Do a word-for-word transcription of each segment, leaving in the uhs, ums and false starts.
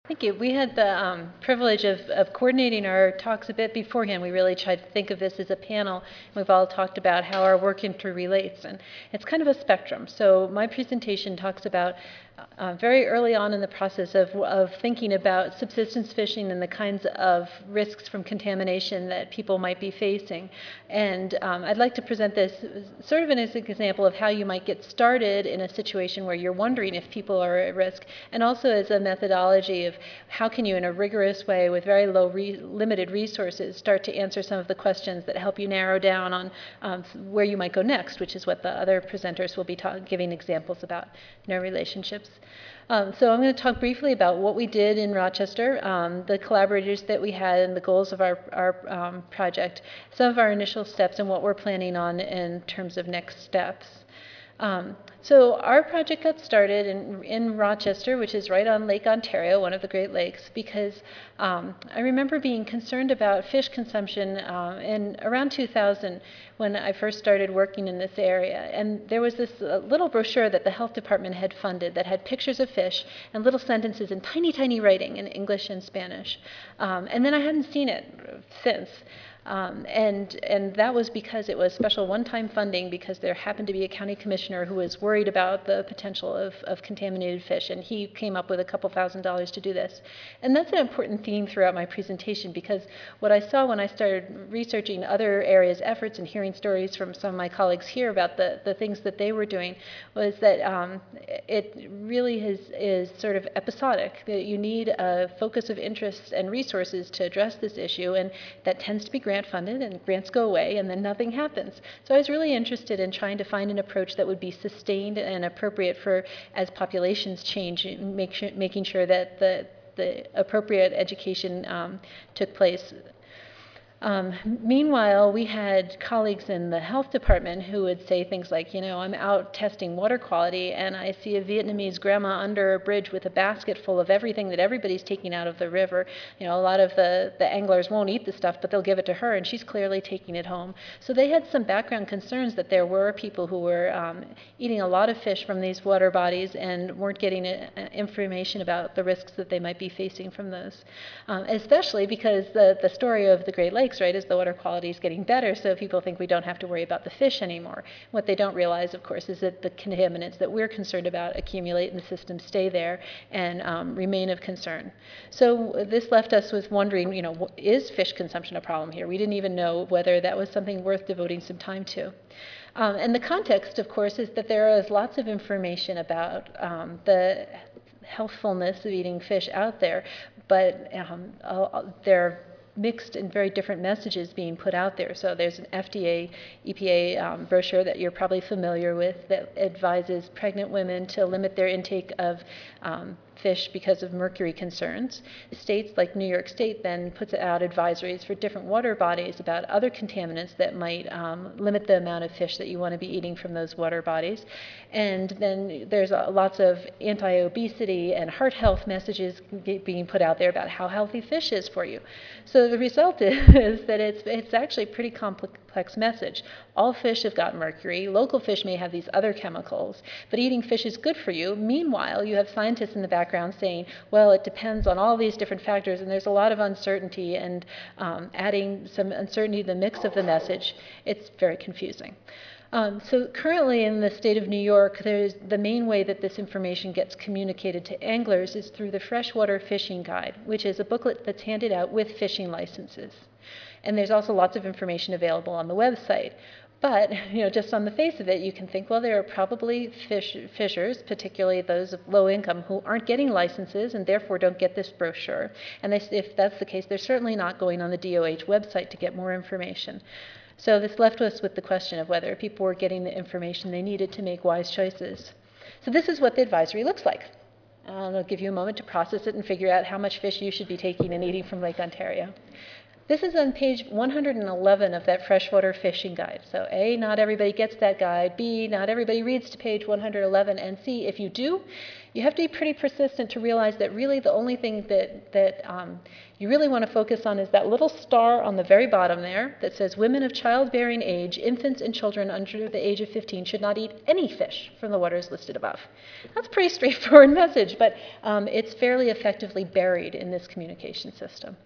Thank you. We had the um, privilege of, of coordinating our talks a bit beforehand. We really tried to think of this as a panel. We've all talked about how our work interrelates, and it's kind of a spectrum. So my presentation talks about uh, very early on in the process of, of thinking about subsistence fishing and the kinds of risks from contamination that people might be facing. And um, I'd like to present this sort of as an example of how you might get started in a situation where you're wondering if people are at risk, and also as a methodology of how can you, in a rigorous way with very low re limited resources, start to answer some of the questions that help you narrow down on um, where you might go next, which is what the other presenters will be giving examples about in our relationships. Um, so I'm going to talk briefly about what we did in Rochester, um, the collaborators that we had, and the goals of our, our um, project, some of our initial steps, and what we're planning on in terms of next steps. Um, so our project got started in, in Rochester, which is right on Lake Ontario, one of the Great Lakes, because um, I remember being concerned about fish consumption uh, in around two thousand when I first started working in this area. And there was this uh, little brochure that the health department had funded that had pictures of fish and little sentences in tiny, tiny writing in English and Spanish. Um, and then I hadn't seen it since. Um, and, and that was because it was special one-time funding, because there happened to be a county commissioner who was worried about the potential of, of contaminated fish, and he came up with a couple thousand dollars to do this. And that's an important theme throughout my presentation, because what I saw when I started researching other areas' efforts and hearing stories from some of my colleagues here about the, the things that they were doing was that um, it really is, is sort of episodic, that you need a focus of interest and resources to address this issue, and that tends to be grant funded, and grants go away and then nothing happens. So I was really interested in trying to find an approach that would be sustained and appropriate for as populations change, make sure, making sure that the, the appropriate education um, took place. Um, meanwhile, we had colleagues in the health department who would say things like, you know, I'm out testing water quality and I see a Vietnamese grandma under a bridge with a basket full of everything that everybody's taking out of the river. You know, a lot of the, the anglers won't eat the stuff, but they'll give it to her, and she's clearly taking it home. So they had some background concerns that there were people who were um, eating a lot of fish from these water bodies and weren't getting uh, information about the risks that they might be facing from those. Um, especially because the, the story of the Great Lakes, right, is the water quality is getting better, so people think we don't have to worry about the fish anymore. What they don't realize, of course, is that the contaminants that we're concerned about accumulate in the system, stay there, and um, remain of concern. So this left us with wondering, you know, is fish consumption a problem here? We didn't even know whether that was something worth devoting some time to. Um, and the context, of course, is that there is lots of information about um, the healthfulness of eating fish out there, but um, uh, there are mixed and very different messages being put out there. So there's an F D A, E P A um, brochure that you're probably familiar with that advises pregnant women to limit their intake of um, fish because of mercury concerns. States like New York State then puts out advisories for different water bodies about other contaminants that might um, limit the amount of fish that you want to be eating from those water bodies. And then there's uh, lots of anti-obesity and heart health messages being put out there about how healthy fish is for you. So the result is that it's, it's actually a pretty complex message. All fish have got mercury. Local fish may have these other chemicals, but eating fish is good for you. Meanwhile, you have scientists in the background saying, well, it depends on all these different factors, and there's a lot of uncertainty, and um, adding some uncertainty to the mix of the message, it's very confusing. Um, so currently in the state of New York, there's the main way that this information gets communicated to anglers is through the Freshwater Fishing Guide, which is a booklet that's handed out with fishing licenses. And there's also lots of information available on the website. But, you know, just on the face of it, you can think, well, there are probably fish, fishers, particularly those of low income, who aren't getting licenses and therefore don't get this brochure. And they, if that's the case, they're certainly not going on the D O H website to get more information. So this left us with the question of whether people were getting the information they needed to make wise choices. So this is what the advisory looks like. I'll give you a moment to process it and figure out how much fish you should be taking and eating from Lake Ontario. This is on page one hundred eleven of that freshwater fishing guide. So A, not everybody gets that guide. B, not everybody reads to page one hundred eleven. And C, if you do, you have to be pretty persistent to realize that really the only thing that, that um, you really want to focus on is that little star on the very bottom there that says women of childbearing age, infants and children under the age of fifteen should not eat any fish from the waters listed above. That's a pretty straightforward message, but um, it's fairly effectively buried in this communication system.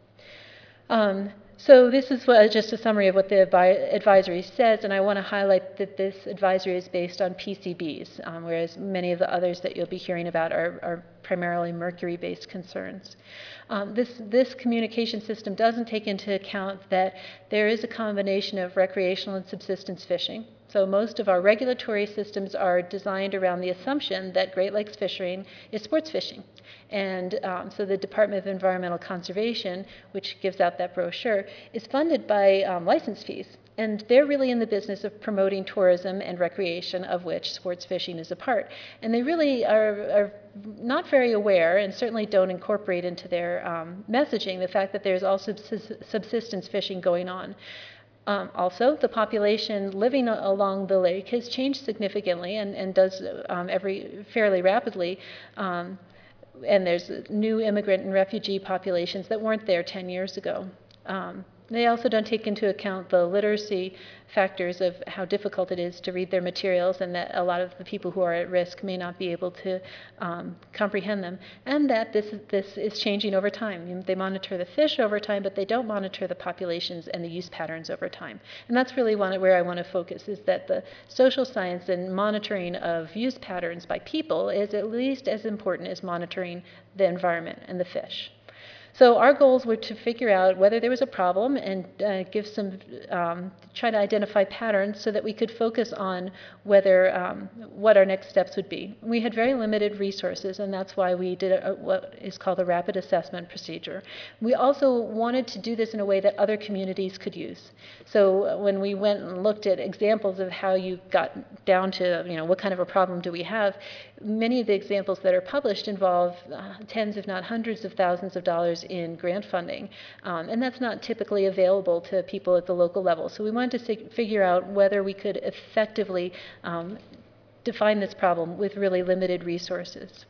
Um, so this is what, just a summary of what the advisory says, and I want to highlight that this advisory is based on P C Bs, um, whereas many of the others that you'll be hearing about are, are primarily mercury-based concerns. Um, this, this communication system doesn't take into account that there is a combination of recreational and subsistence fishing. So most of our regulatory systems are designed around the assumption that Great Lakes fishing is sports fishing. And um, so the Department of Environmental Conservation, which gives out that brochure, is funded by um, license fees. And they're really in the business of promoting tourism and recreation, of which sports fishing is a part. And they really are, are not very aware, and certainly don't incorporate into their um, messaging, the fact that there's also subsistence fishing going on. Um, also, the population living along the lake has changed significantly and, and does um, every fairly rapidly. Um, and there's new immigrant and refugee populations that weren't there ten years ago. Um, They also don't take into account the literacy factors of how difficult it is to read their materials, and that a lot of the people who are at risk may not be able to um, comprehend them, and that this, this is changing over time. They monitor the fish over time, but they don't monitor the populations and the use patterns over time. And that's really one, where I want to focus, is that the social science and monitoring of use patterns by people is at least as important as monitoring the environment and the fish. So our goals were to figure out whether there was a problem and uh, give some, um, try to identify patterns so that we could focus on whether, um, what our next steps would be. We had very limited resources, and that's why we did a, what is called a rapid assessment procedure. We also wanted to do this in a way that other communities could use. So when we went and looked at examples of how you got down to, you know, what kind of a problem do we have, many of the examples that are published involve uh, tens, if not hundreds of thousands of dollars in grant funding, um, and that's not typically available to people at the local level. So we wanted to figure out whether we could effectively um, define this problem with really limited resources.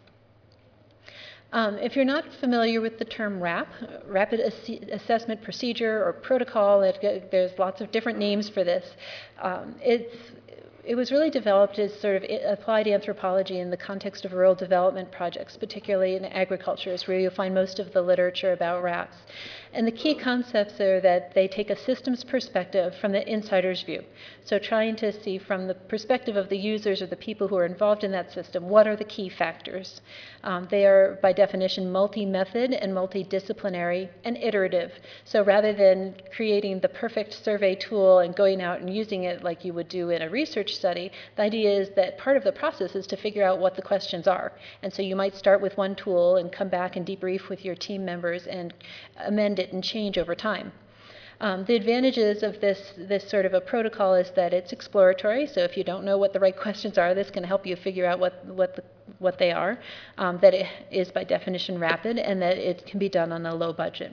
Um, if you're not familiar with the term RAP, Rapid Ass Assessment Procedure or Protocol, it, there's lots of different names for this. Um, it's It was really developed as sort of applied anthropology in the context of rural development projects, particularly in agriculture, is where you'll find most of the literature about RAPs. And the key concepts are that they take a systems perspective from the insider's view. So trying to see from the perspective of the users or the people who are involved in that system, what are the key factors? Um, they are, by definition, multi-method and multidisciplinary and iterative. So rather than creating the perfect survey tool and going out and using it like you would do in a research study, the idea is that part of the process is to figure out what the questions are. And so you might start with one tool and come back and debrief with your team members and amend it and change over time. Um, the advantages of this, this sort of a protocol is that it's exploratory, so if you don't know what the right questions are, this can help you figure out what, what, the, what they are, um, that it is by definition rapid, and that it can be done on a low budget.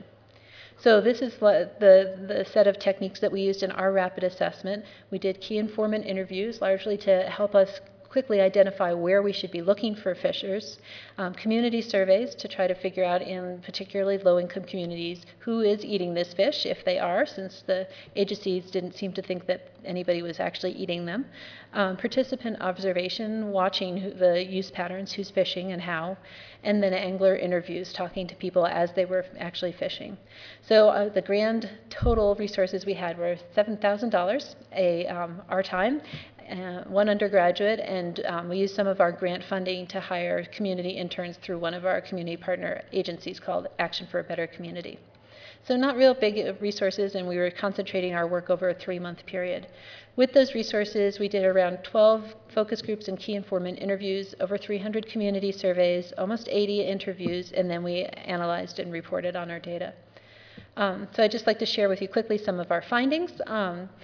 So this is the, the set of techniques that we used in our rapid assessment. We did key informant interviews, largely to help us quickly identify where we should be looking for fishers, um, community surveys to try to figure out in particularly low-income communities who is eating this fish, if they are, since the agencies didn't seem to think that anybody was actually eating them. Um, participant observation, watching who, the use patterns, who's fishing and how, and then angler interviews, talking to people as they were actually fishing. So uh, the grand total resources we had were seven thousand dollars, a, um, our time, Uh, one undergraduate, and um, we used some of our grant funding to hire community interns through one of our community partner agencies called Action for a Better Community. So not real big resources, and we were concentrating our work over a three-month period. With those resources, we did around twelve focus groups and key informant interviews, over three hundred community surveys, almost eighty interviews, and then we analyzed and reported on our data. Um, so I'd just like to share with you quickly some of our findings. Um,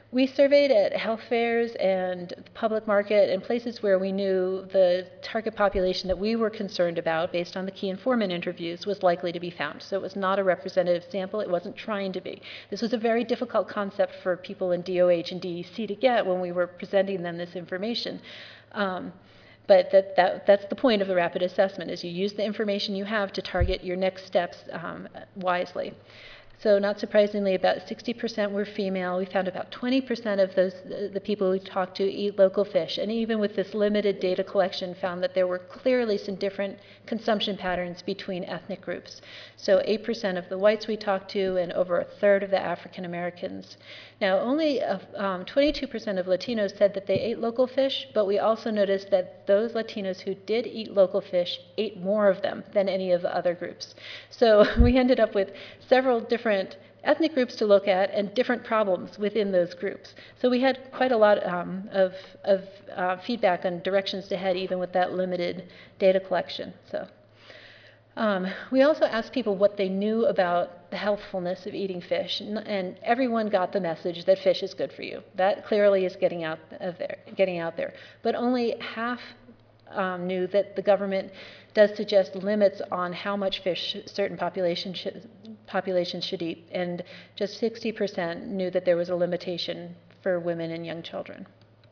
We surveyed at health fairs and the public market and places where we knew the target population that we were concerned about based on the key informant interviews was likely to be found. So it was not a representative sample. It wasn't trying to be. This was a very difficult concept for people in D O H and D E C to get when we were presenting them this information. Um, But that, that, that's the point of the rapid assessment, is you use the information you have to target your next steps um, wisely. So not surprisingly, about sixty percent were female. We found about twenty percent of those, the people we talked to, eat local fish. And even with this limited data collection, found that there were clearly some different consumption patterns between ethnic groups. So eight percent of the whites we talked to and over a third of the African Americans. Now, only uh, um, twenty-two percent of Latinos said that they ate local fish, but we also noticed that those Latinos who did eat local fish ate more of them than any of the other groups. So we ended up with several different ethnic groups to look at and different problems within those groups. So we had quite a lot um, of, of uh, feedback on directions to head, even with that limited data collection. So. Um, we also asked people what they knew about the healthfulness of eating fish, and, and everyone got the message that fish is good for you. That clearly is getting out of there, getting out there. But only half um, knew that the government does suggest limits on how much fish certain population should, populations should eat, and just sixty percent knew that there was a limitation for women and young children.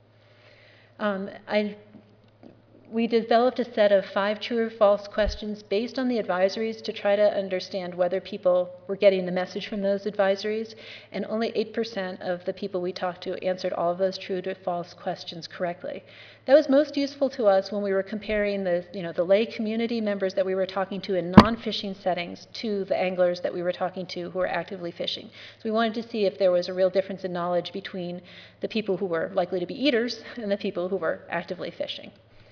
Um, I We developed a set of five true or false questions based on the advisories to try to understand whether people were getting the message from those advisories, and only eight percent of the people we talked to answered all of those true to false questions correctly. That was most useful to us when we were comparing the, you know, the lay community members that we were talking to in non-fishing settings to the anglers that we were talking to who were actively fishing. So we wanted to see if there was a real difference in knowledge between the people who were likely to be eaters and the people who were actively fishing.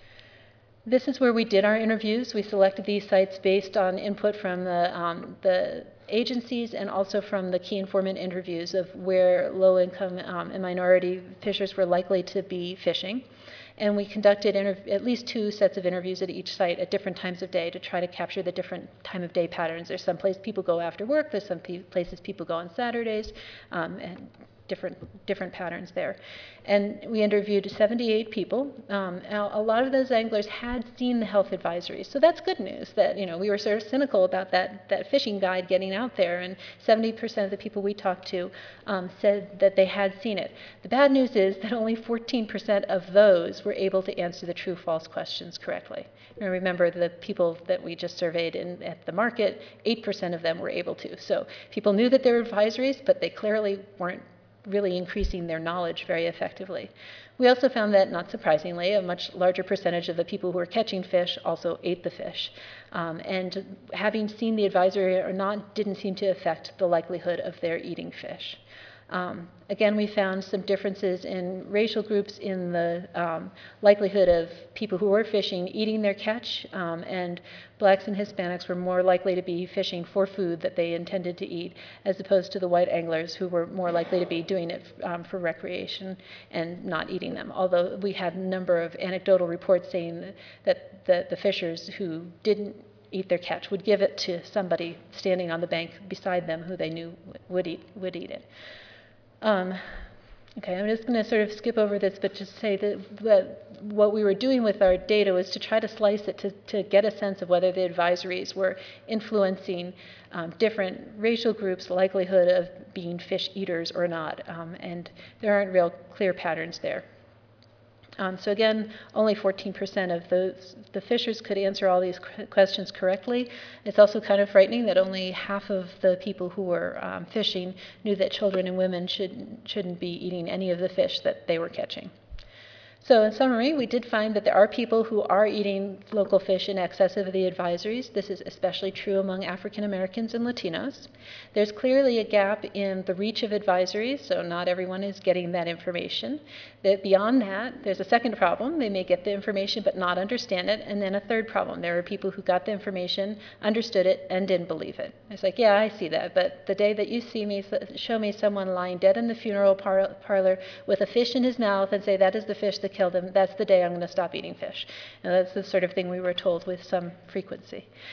This is where we did our interviews. We selected these sites based on input from the, um, the agencies and also from the key informant interviews of where low-income um, and minority fishers were likely to be fishing. And we conducted at least two sets of interviews at each site at different times of day to try to capture the different time of day patterns. There's some places people go after work, there's some places people go on Saturdays, um, and different different patterns there. And we interviewed seventy-eight people. Um, a lot of those anglers had seen the health advisories, so that's good news that, you know, we were sort of cynical about that, that fishing guide getting out there, and seventy percent of the people we talked to um, said that they had seen it. The bad news is that only fourteen percent of those were able to answer the true-false questions correctly. And remember, the people that we just surveyed in, at the market, eight percent of them were able to. So people knew that there were advisories, but they clearly weren't really increasing their knowledge very effectively. We also found that, not surprisingly, a much larger percentage of the people who were catching fish also ate the fish. Um, and having seen the advisory or not didn't seem to affect the likelihood of their eating fish. Um, again, we found some differences in racial groups in the um, likelihood of people who were fishing eating their catch, um, and blacks and Hispanics were more likely to be fishing for food that they intended to eat, as opposed to the white anglers who were more likely to be doing it um, for recreation and not eating them. Although we had a number of anecdotal reports saying that the, the fishers who didn't eat their catch would give it to somebody standing on the bank beside them who they knew would eat, would eat it. Um, okay, I'm just going to sort of skip over this, but just say that, that what we were doing with our data was to try to slice it to, to get a sense of whether the advisories were influencing um, different racial groups' likelihood of being fish eaters or not, um, and there aren't real clear patterns there. Um, so again, only fourteen percent of those, the fishers could answer all these questions correctly. It's also kind of frightening that only half of the people who were um, fishing knew that children and women should, shouldn't be eating any of the fish that they were catching. So in summary, we did find that there are people who are eating local fish in excess of the advisories. This is especially true among African Americans and Latinos. There's clearly a gap in the reach of advisories, so not everyone is getting that information. That beyond that, there's a second problem. They may get the information but not understand it. And then a third problem. There are people who got the information, understood it, and didn't believe it. It's like, yeah, I see that, but the day that you see me, show me someone lying dead in the funeral par parlor with a fish in his mouth and say that is the fish that killed him, that's the day I'm going to stop eating fish. And that's the sort of thing we were told with some frequency.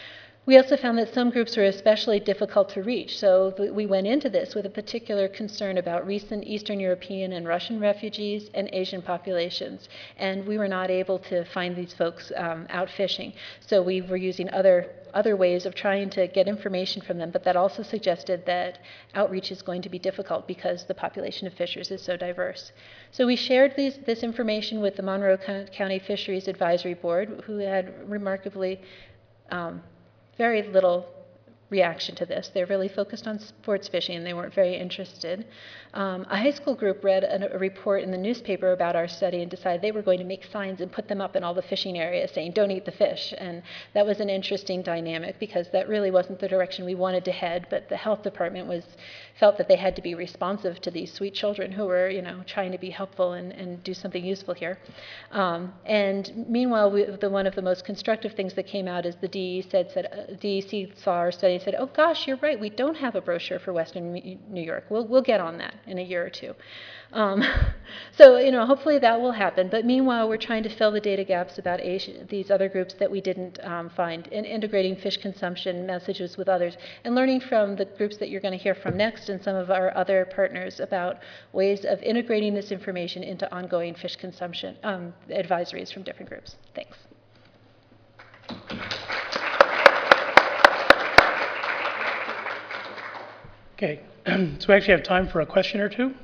We also found that some groups were especially difficult to reach, so th we went into this with a particular concern about recent Eastern European and Russian refugees and Asian populations, and we were not able to find these folks um, out fishing. So we were using other other ways of trying to get information from them, but that also suggested that outreach is going to be difficult because the population of fishers is so diverse. So we shared these, this information with the Monroe County Fisheries Advisory Board, who had remarkably um, very little reaction to this. They're really focused on sports fishing, and they weren't very interested. Um, a high school group read a, a report in the newspaper about our study and decided they were going to make signs and put them up in all the fishing areas saying, "Don't eat the fish." And that was an interesting dynamic because that really wasn't the direction we wanted to head, but the health department was felt that they had to be responsive to these sweet children who were, you know, trying to be helpful and, and do something useful here. Um, and meanwhile, we, the, one of the most constructive things that came out is the D E said, said uh, D E C saw our study and said, "Oh gosh, you're right, we don't have a brochure for Western New York. We'll, we'll get on that in a year or two." Um, so, you know, hopefully that will happen. But meanwhile, we're trying to fill the data gaps about Asia, these other groups that we didn't um, find, and integrating fish consumption messages with others, and learning from the groups that you're going to hear from next and some of our other partners about ways of integrating this information into ongoing fish consumption um, advisories from different groups. Thanks. Okay, so we actually have time for a question or two.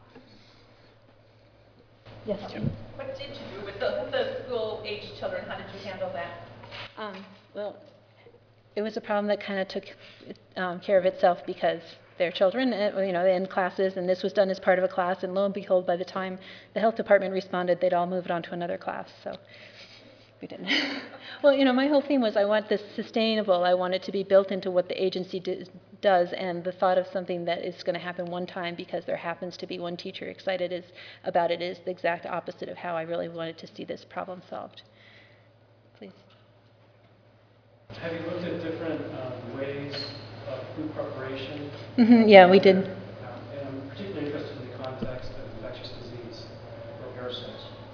Yes, Jim. What did you do with the, the school-age children? How did you handle that? Um, well, it was a problem that kind of took um, care of itself because they're children, you know, in classes, and this was done as part of a class, and lo and behold, by the time the health department responded, they'd all moved on to another class, so we didn't. Well, you know, my whole theme was I want this sustainable. I want it to be built into what the agency do, does, and the thought of something that is going to happen one time because there happens to be one teacher excited is, about it is the exact opposite of how I really wanted to see this problem solved. Please. Have you looked at different um, ways of food preparation? Mm-hmm, yeah, we did. Um, and I'm particularly interested in the context of infectious disease or parasites.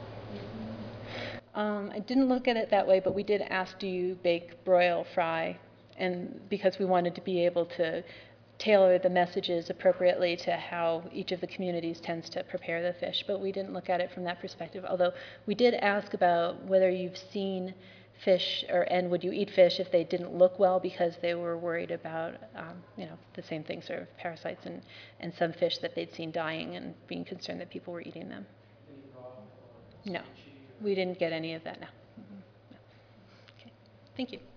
Um, I didn't look at it that way, but we did ask, do you bake, broil, fry? And because we wanted to be able to tailor the messages appropriately to how each of the communities tends to prepare the fish, but we didn't look at it from that perspective. Although we did ask about whether you've seen fish, or and would you eat fish if they didn't look well, because they were worried about, um, you know, the same thing, sort of parasites and, and some fish that they'd seen dying and being concerned that people were eating them. No, we didn't get any of that, no. Mm-hmm. No. Okay. Thank you.